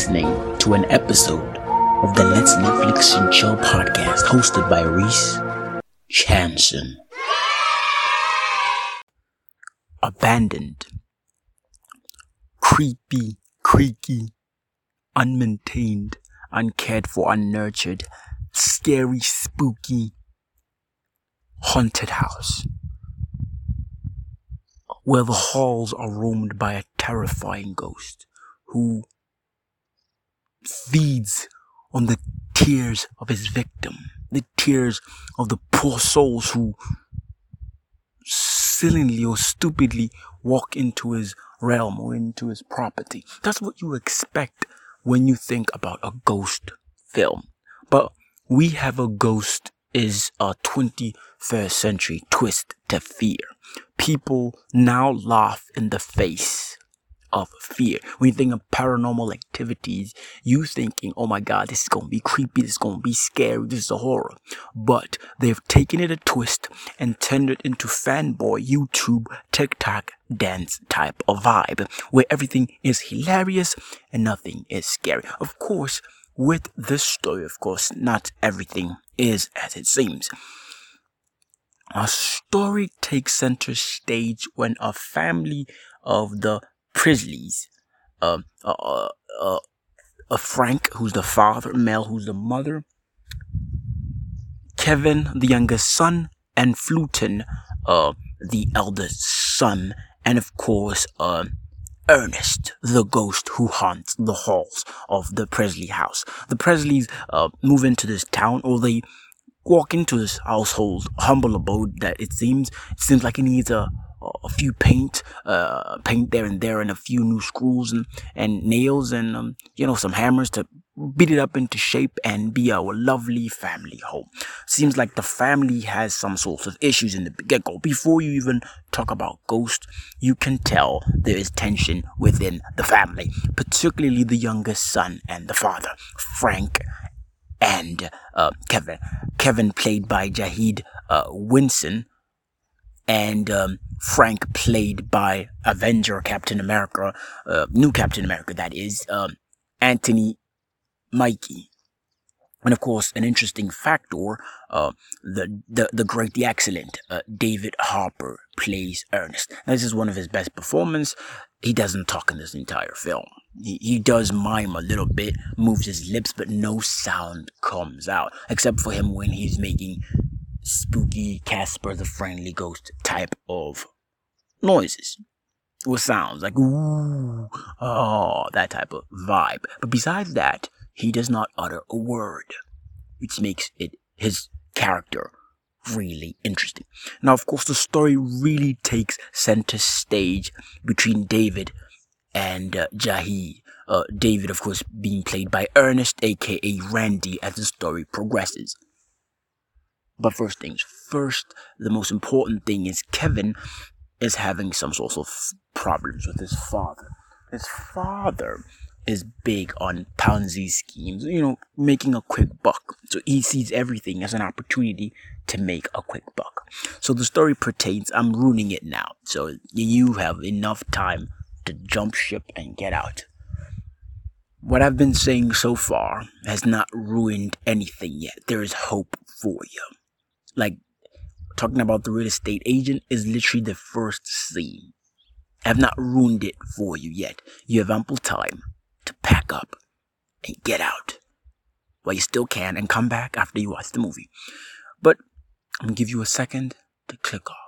listening to an episode of the Let's Netflix and Chill podcast hosted by Reese Chanson. Abandoned, creepy, creaky, unmaintained, uncared for, unnurtured, scary, spooky, haunted house, where the halls are roamed by a terrifying ghost who feeds on the tears of his victim, the tears of the poor souls who silly or stupidly walk into his realm or into his property. That's what you expect when you think about a ghost film. But We Have a Ghost is a 21st century twist to fear. People now laugh in the face of fear. When you think of paranormal activities, you thinking, oh my god, this is going to be creepy, this is going to be scary, this is a horror. But they've taken it a twist and turned it into fanboy YouTube TikTok dance type of vibe, where everything is hilarious and nothing is scary. Of course, with this story, not everything is as it seems. A story takes center stage when a family of the Presleys, Frank, who's the father, Mel, who's the mother, Kevin, the youngest son, and Fluton, the eldest son, and of course, Ernest, the ghost who haunts the halls of the Presley house. The Presleys move into this town, or they walk into this household, humble abode that it seems like it needs a few paint there and there, and a few new screws and nails and some hammers to beat it up into shape and be a lovely family home. Seems like the family has some sorts of issues in the get-go. Before you even talk about ghosts, you can tell there is tension within the family, particularly the youngest son and the father, Frank and Kevin. Kevin played by Jahid Winson, and Frank played by Avenger Captain America, new Captain America, that is, Anthony Mackie. And of course, an interesting factor, the great, the excellent David Harbour plays Ernest. Now, this is one of his best performances. He doesn't talk in this entire film. He does mime a little bit, moves his lips, but no sound comes out, except for him when he's making spooky Casper the Friendly Ghost type of noises or sounds, like ooh, oh, that type of vibe. But besides that, he does not utter a word, which makes it his character really interesting. Now, of course, the story really takes center stage between David and Jahid. David, of course, being played by Ernest, aka Randy, as the story progresses. But first things first, the most important thing is Kevin is having some sorts of problems with his father. His father is big on Ponzi schemes, making a quick buck. So he sees everything as an opportunity to make a quick buck. So the story pertains, I'm ruining it now, so you have enough time to jump ship and get out. What I've been saying so far has not ruined anything yet. There is hope for you. Like, talking about the real estate agent is literally the first scene. I have not ruined it for you yet. You have ample time to pack up and get out while you still can, and come back after you watch the movie. But I'm going to give you a second to click off.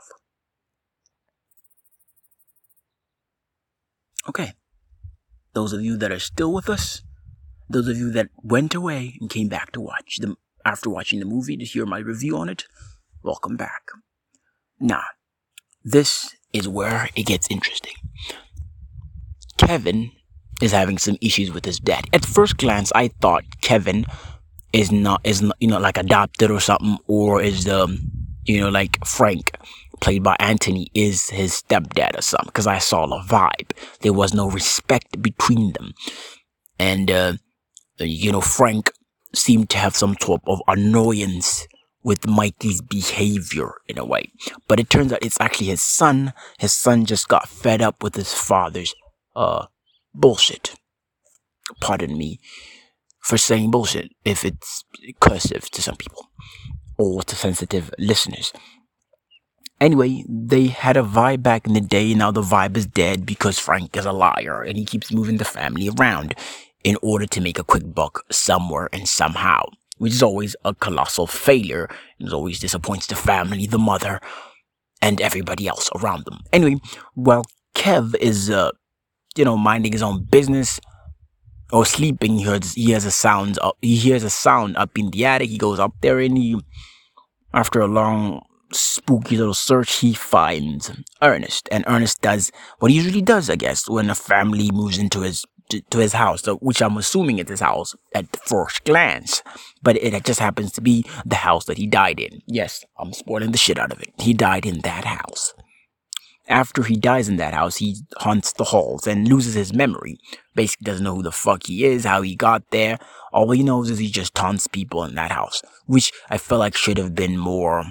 Okay. Those of you that are still with us, those of you that went away and came back to watch them after watching the movie to hear my review on it, welcome back. Now, this is where it gets interesting. Kevin is having some issues with his dad. At first glance, I thought Kevin is not like adopted or something, or is like Frank, played by Anthony, is his stepdad or something, because I saw a vibe. There was no respect between them. And Frank seemed to have some sort of annoyance with Mikey's behavior in a way. But it turns out it's actually his son. His son just got fed up with his father's bullshit. Pardon me for saying bullshit if it's cursive to some people or to sensitive listeners. Anyway, they had a vibe back in the day. Now the vibe is dead because Frank is a liar and he keeps moving the family around in order to make a quick buck somewhere and somehow, which is always a colossal failure. It always disappoints the family, the mother, and everybody else around them. Anyway, while Kev is, minding his own business or sleeping, he hears a sound up in the attic. He goes up there and after a long spooky little search, he finds Ernest, and Ernest does what he usually does, I guess, when a family moves into his house, which I'm assuming is his house at the first glance, but it just happens to be the house that he died in. Yes, I'm spoiling the shit out of it. He died in that house. After he dies in that house, he haunts the halls and loses his memory. Basically doesn't know who the fuck he is, how he got there. All he knows is he just taunts people in that house, which I feel like should have been more,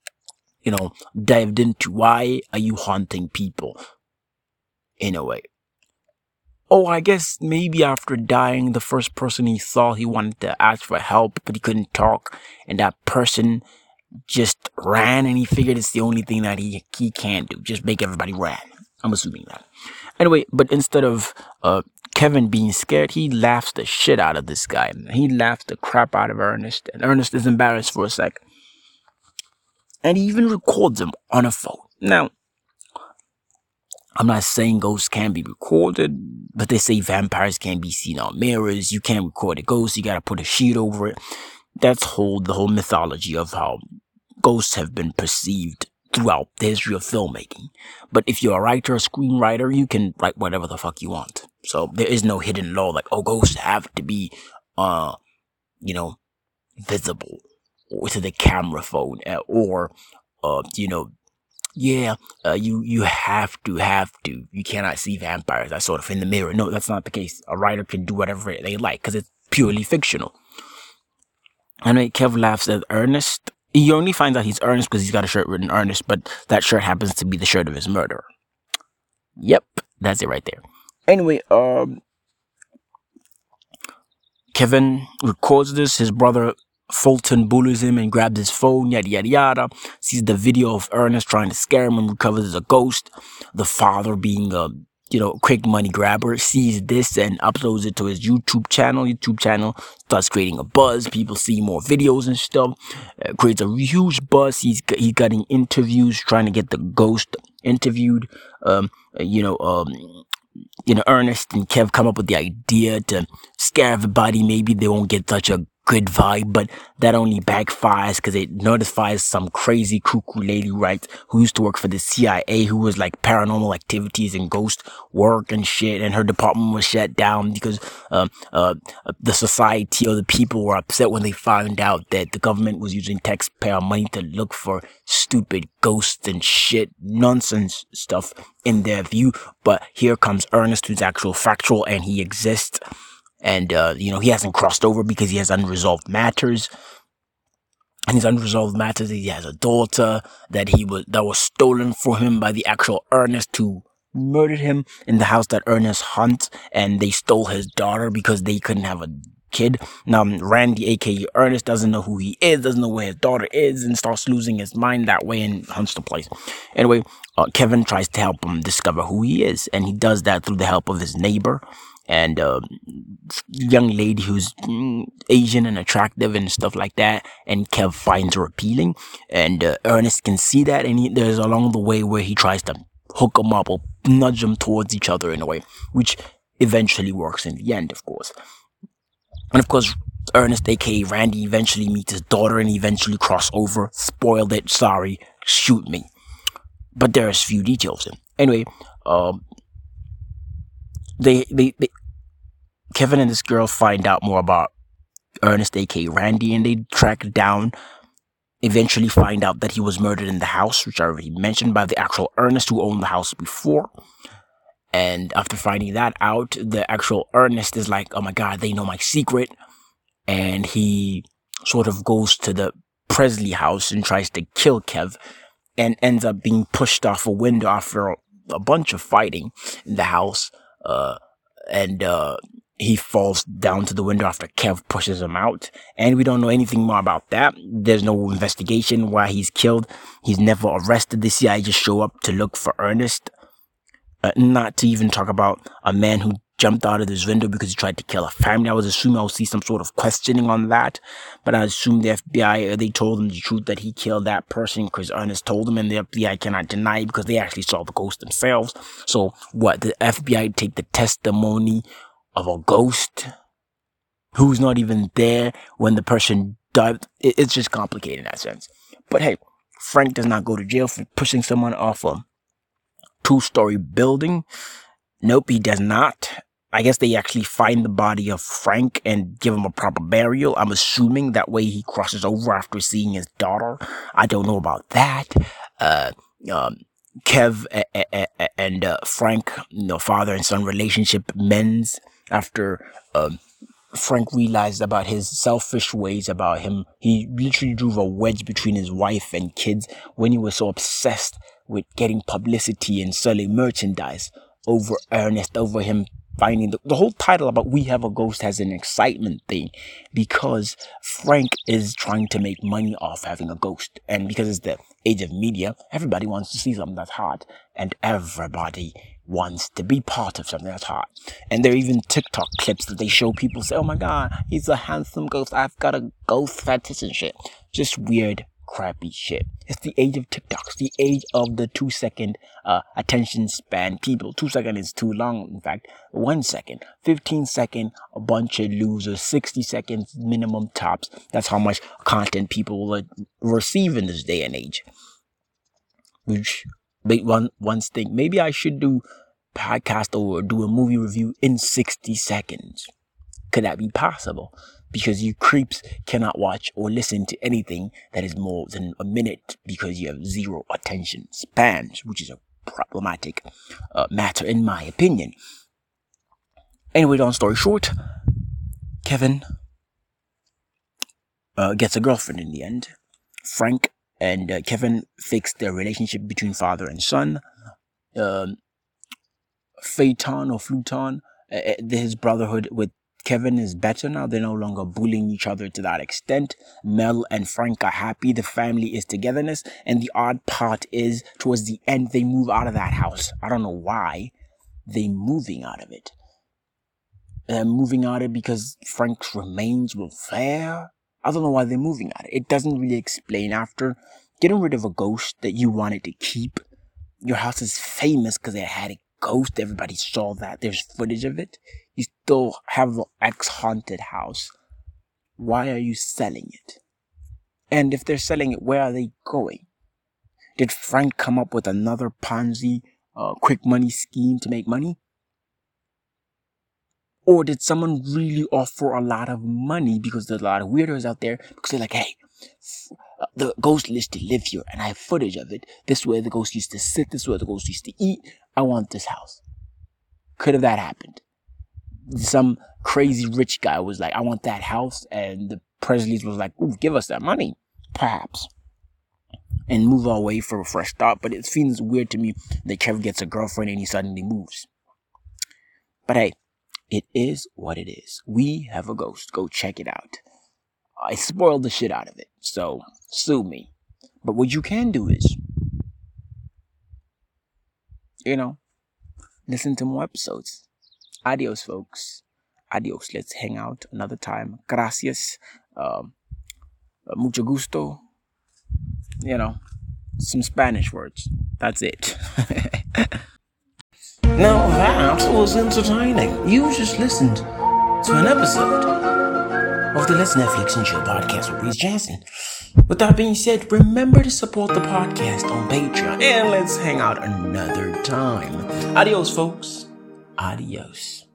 dived into. Why are you haunting people? In a way. Oh, I guess maybe after dying, the first person he saw, he wanted to ask for help, but he couldn't talk, and that person just ran, and he figured it's the only thing that he can't do, just make everybody run. I'm assuming that. Anyway, but instead of Kevin being scared, he laughs the shit out of this guy. He laughs the crap out of Ernest, and Ernest is embarrassed for a sec. And he even records him on a phone. Now, I'm not saying ghosts can be recorded, but they say vampires can't be seen on mirrors. You can't record a ghost. You gotta put a sheet over it. That's the whole mythology of how ghosts have been perceived throughout the history of filmmaking. But if you're a writer or screenwriter, you can write whatever the fuck you want. So there is no hidden law like, ghosts have to be, visible or to the camera phone or, you have to. You cannot see vampires. That's sort of in the mirror. No, that's not the case. A writer can do whatever they like because it's purely fictional. Anyway, Kev laughs at Ernest. He only finds out he's Ernest because he's got a shirt written Ernest, but that shirt happens to be the shirt of his murderer. Yep, that's it right there. Anyway, Kevin records this. His brother Fulton bullies him and grabs his phone, yada yada yada. Sees the video of Ernest trying to scare him and recovers as a ghost. The father, being a quick money grabber, sees this and uploads it to his YouTube channel. Starts creating a buzz. People see more videos and stuff. Creates a huge buzz. He's getting interviews, trying to get the ghost interviewed. Ernest and Kev come up with the idea to scare everybody. Maybe they won't get such a good vibe, but that only backfires because it notifies some crazy cuckoo lady, right, who used to work for the CIA, who was like paranormal activities and ghost work and shit, and her department was shut down because the society or the people were upset when they found out that the government was using taxpayer money to look for stupid ghosts and shit, nonsense stuff in their view. But here comes Ernest, who's actual factual, and he exists. And, he hasn't crossed over because he has unresolved matters. And his unresolved matters, he has a daughter that was stolen from him by the actual Ernest who murdered him in the house that Ernest hunts. And they stole his daughter because they couldn't have a kid. Now, Randy, aka Ernest, doesn't know who he is, doesn't know where his daughter is, and starts losing his mind that way and hunts the place. Anyway, Kevin tries to help him discover who he is. And he does that through the help of his neighbor. And young lady who's Asian and attractive and stuff like that, and Kev finds her appealing, and Ernest can see that, and there's along the way where he tries to hook them up or nudge them towards each other in a way, which eventually works in the end, of course. And of course, Ernest, aka Randy, eventually meets his daughter and eventually cross over. Spoiled it, sorry, shoot me. But there's few details in. Anyway, Kevin and this girl find out more about Ernest, aka Randy, and they track down, eventually find out that he was murdered in the house, which I already mentioned, by the actual Ernest who owned the house before. And after finding that out, the actual Ernest is like, oh my god, they know my secret. And he sort of goes to the Presley house and tries to kill Kev, and ends up being pushed off a window after a bunch of fighting in the house. And he falls down to the window after Kev pushes him out. And we don't know anything more about that. There's no investigation why he's killed. He's never arrested. The CIA just show up to look for Ernest. Not to even talk about a man who jumped out of this window because he tried to kill a family. I was assuming I'll see some sort of questioning on that. But I assume the FBI, they told him the truth that he killed that person because Ernest told him, and the FBI cannot deny it because they actually saw the ghost themselves. So what, the FBI take the testimony of a ghost who's not even there when the person died? It's just complicated in that sense. But hey, Frank does not go to jail for pushing someone off a 2-story building. Nope, he does not. I guess they actually find the body of Frank and give him a proper burial. I'm assuming that way he crosses over after seeing his daughter. I don't know about that. Kev and Frank, father and son relationship mends after Frank realized about his selfish ways about him. He literally drove a wedge between his wife and kids when he was so obsessed with getting publicity and selling merchandise over Ernest, over him finding the whole title about We Have a Ghost has an excitement thing because Frank is trying to make money off having a ghost. And because it's the age of media, everybody wants to see something that's hot, and everybody wants to be part of something that's hot. And there are even TikTok clips that they show people say, oh my god, he's a handsome ghost, I've got a ghost fetish and shit. Just weird, crappy shit. It's the age of TikTok. It's the age of the 2-second attention span people. 2 seconds is too long. In fact, 1 second, 15 second, a bunch of losers, 60 seconds minimum tops. That's how much content people will receive in this day and age. Which make one think, maybe I should do podcast or do a movie review in 60 seconds. Could that be possible? Because you creeps cannot watch or listen to anything that is more than a minute because you have zero attention spans, which is a problematic matter in my opinion. Anyway, long story short, Kevin gets a girlfriend in the end. Frank and Kevin fix their relationship between father and son. Phaeton or Fluton, his brotherhood with Kevin is better now. They're no longer bullying each other to that extent. Mel and Frank are happy. The family is togetherness. And the odd part is, towards the end, they move out of that house. I don't know why they're moving out of it. They're moving out of it because Frank's remains were there. I don't know why they're moving out of it. It doesn't really explain. After getting rid of a ghost that you wanted to keep, your house is famous because it had a ghost. Everybody saw that. There's footage of it. You still have the ex-haunted house. Why are you selling it? And if they're selling it, where are they going? Did Frank come up with another Ponzi quick money scheme to make money? Or did someone really offer a lot of money because there's a lot of weirdos out there? Because they're like, hey, the ghost used to live here and I have footage of it. This is where the ghost used to sit. This is where the ghost used to eat. I want this house. Could have that happened? Some crazy rich guy was like, I want that house. And the Presleys was like, ooh, give us that money. Perhaps. And move away for a fresh start. But it seems weird to me that Kevin gets a girlfriend and he suddenly moves. But hey, it is what it is. We Have a Ghost. Go check it out. I spoiled the shit out of it. So, sue me. But what you can do is, listen to more episodes. Adios, folks. Adios. Let's hang out another time. Gracias. Mucho gusto. Some Spanish words. That's it. Now that was entertaining. You just listened to an episode of the Let's Netflix and Chill podcast with Reese Jansen. With that being said, remember to support the podcast on Patreon and let's hang out another time. Adios, folks. Adios.